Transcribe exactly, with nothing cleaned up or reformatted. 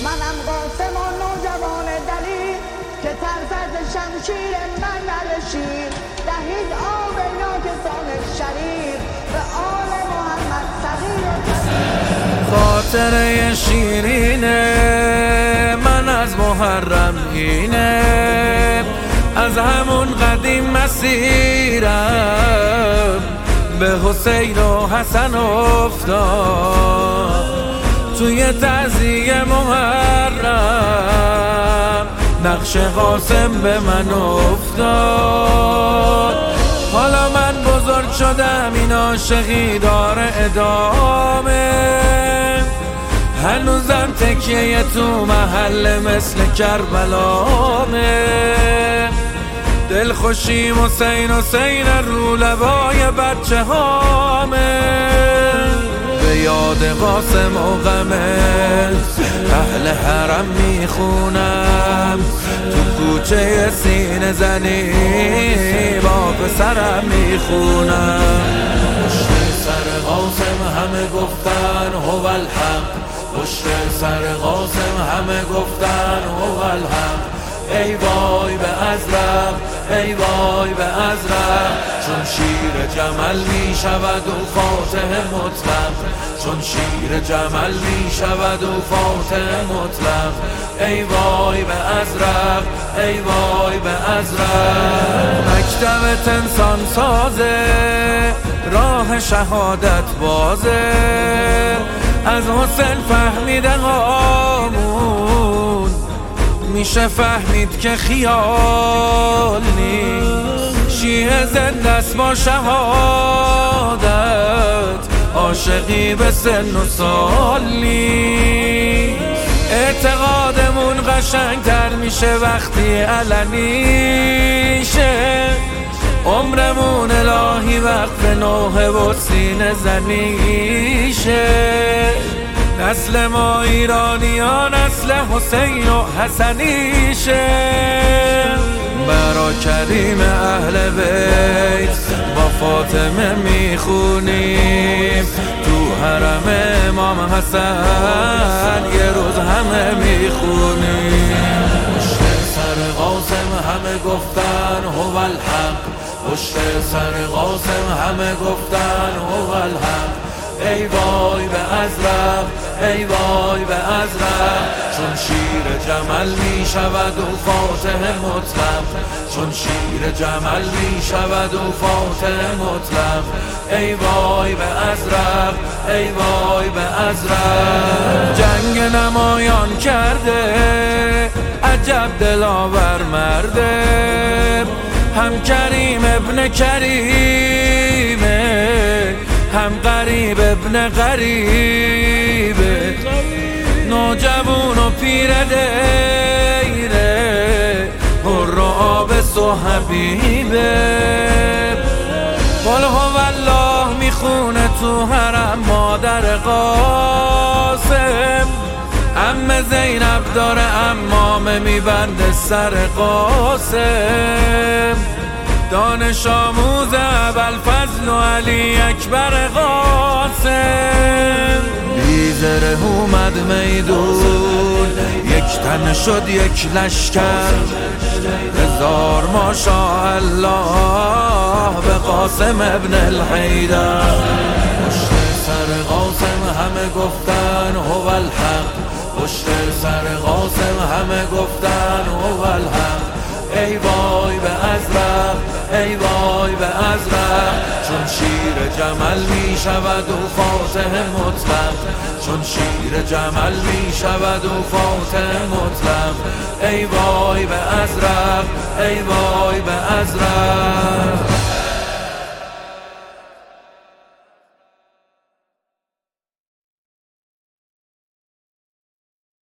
منم قاسم و نوجوان دلیر که ترس از شمشیر من نرشید. دهید آب ناکسان شریر به آل محمد صغیر و کبیر. خاطره شیرینه من از محرم اینه، از همون قدیم مسیرم به حسین و حسن افتاد. توی تعزیه محرم نقش قاسم به من افتاد. حالا من بزرگ شدم این عاشقی داره ادامه، هنوزم تکیه تو محل مثل کربلامه. دل خوشیم حسین حسین رو لبای بچه هامه، به یاد قاسم و غمه اهل حرم میخونم. تو کوچه سینه زنی با پسرم میخونم. پشت سر قاسم همه گفتن هو الحق، پشت سر قاسم همه گفتن هو الحق. ای وای به ازرق، ای وای به ازرق، چون شیر جمل می شود و فاتح مطلق، چون شیر جمل می شود و فاتح مطلق. ای وای به ازرق، ای وای به ازرق. مکتبت انسان سازه، راه شهادت بازه، از حسین فهمیده هامون میشه فهمید که خیال نیست. شیعه زنده است با شهادت، عاشقی به سن و سال نیست. اعتقادمون قشنگتر میشه وقتی علنیشه، عمرمون الهی وقف نوحه و سینه زنیشه. نسل ما ایرانیان نسل حسین و حسنیشه، برا کریم اهل بیت با فاطمه میخونیم. تو حرم امام حسن یه روز همه میخونیم. پشت سر قاسم همه گفتن هو الحق، پشت سر قاسم همه گفتن هو الحق. ای وای به ازرق، ای وای به ازرق، چون شیر جمل می شود و فاتح مطلق، چون شیر جمل می شود و فاتح مطلق. ای وای به ازرق، ای وای به ازرق. جنگ نمایان کرده عجب دلاور مرده، هم کریم ابن کریمه، هم غریب ابن غریبه. نوجوان و پیر دیره، پر آبس و حبیبه. قل هو الله میخونه تو حرم مادر قاسم، عمه زینب داره عمامه میبنده سر قاسم. دانش آموز ابوالفضل و علی اکبر قاسم. بیزره اومد میدون، یک تن شد یک لشکر، هزار ماشاءالله به قاسم ابن الحیدر. پشت سر قاسم همه گفتن هو الحق، پشت سر قاسم همه گفتن هو الحق. ای وای به ازرق، ای وای به ازرق، چون شیر جمل می شود و فاتح مطلق، چون شیر جمل می شود و فاتح مطلق. ای وای به ازرق، ای وای به ازرق.